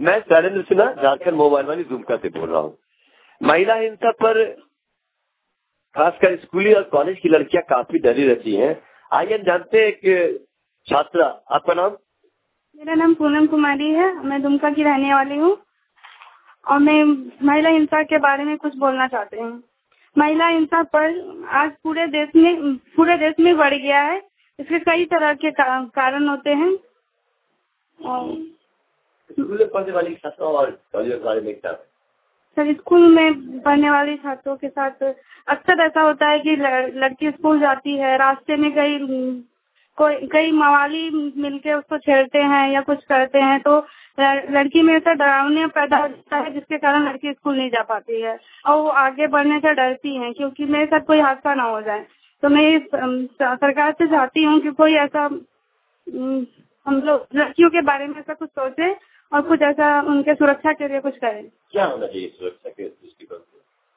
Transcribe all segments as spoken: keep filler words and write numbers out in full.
मैं शैलेंद्र सिन्हा, झारखंड मोबाइल वाली दुमका से बोल रहा हूँ। महिला हिंसा पर खासकर स्कूली और कॉलेज की लड़कियां काफी डरी रहती हैं। आइए जानते हैं कि छात्रा, आपका नाम? मेरा नाम पूनम कुमारी है, मैं दुमका की रहने वाली हूँ और मैं महिला हिंसा के बारे में कुछ बोलना चाहती हूँ। महिला हिंसा पर आज पूरे देश में पूरे देश में बढ़ गया है। इसके कई तरह के कारण होते हैं। स्कूल में पढ़ने वाली छात्राओं और कॉलेज के बारे में क्या? सर, स्कूल में पढ़ने वाली छात्रों के साथ अक्सर ऐसा होता है कि लड़की स्कूल जाती है, रास्ते में कई कोई कई मवाली मिलके उसको छेड़ते हैं या कुछ करते हैं, तो लड़की में ऐसा डरावना पैदा होता है जिसके कारण लड़की स्कूल नहीं जा पाती है और वो आगे बढ़ने से डरती है क्योंकि मेरे साथ कोई हादसा ना हो जाए। तो मैं सरकार से चाहती हूँ कि कोई ऐसा हम लोग लड़कियों के बारे में ऐसा कुछ सोचे और कुछ ऐसा उनके सुरक्षा के लिए कुछ करें। क्या होना चाहिए सुरक्षा के दृष्टिकोण से?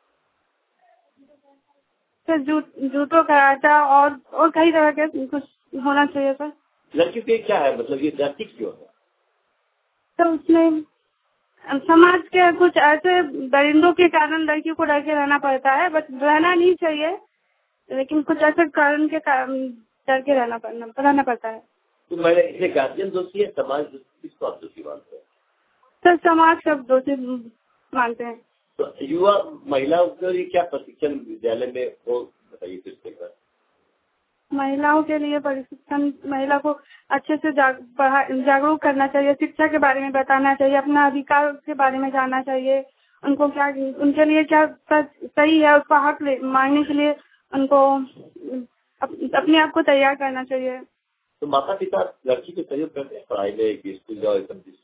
सर, जूत, जूतों का आटा और और कई तरह के कुछ होना चाहिए सर। लड़की के क्या है, मतलब ये जाति क्यों है? तो उसमें समाज के कुछ ऐसे दरिंदों के कारण लड़कियों को डर के रहना पड़ता है, बट रहना नहीं चाहिए, लेकिन कुछ ऐसे कारण के डर के रहना पड़ना रहना पड़ता है। तो मैंने इसे गार्जियन दोषी है, समाज किसको आप दोषी मानते हैं? सर, समाज सब दोषी मानते हैं। तो युवा महिलाओं के लिए क्या प्रशिक्षण विद्यालय में हो, बताइए किस प्रकार? महिलाओं के लिए प्रशिक्षण, महिला को अच्छे से जाग, जागरूक करना चाहिए, शिक्षा के बारे में बताना चाहिए, अपना अधिकार के बारे में जानना चाहिए, उनको क्या उनके लिए क्या सही है उसका हक मांगने के लिए उनको अप, अपने आप को तैयार करना चाहिए। तो माता पिता लड़की को सहयोग करते हैं पढ़ाई में, स्कूल जाओ,